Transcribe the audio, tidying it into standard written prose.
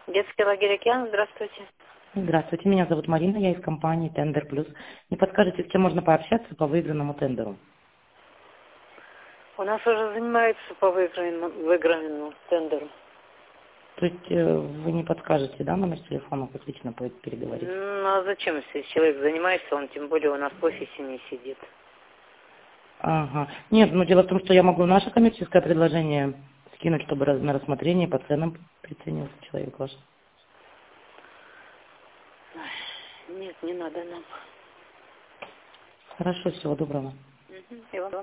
Детский лагерь «Океан», здравствуйте. Здравствуйте, меня зовут Марина, я из компании Тендер Плюс. Не подскажете, с кем можно пообщаться по выигранному тендеру? У нас уже занимаются по выигранному тендеру. То есть вы не подскажете, да, номер телефона, как лично переговорить? Ну, а зачем, если человек занимается, он тем более у нас в офисе не сидит. Ага. Нет, ну дело в том, что я могу наше коммерческое предложение скинуть, чтобы на рассмотрение по ценам приценился человек ваш. Нет, не надо нам. Хорошо, всего доброго. И вам.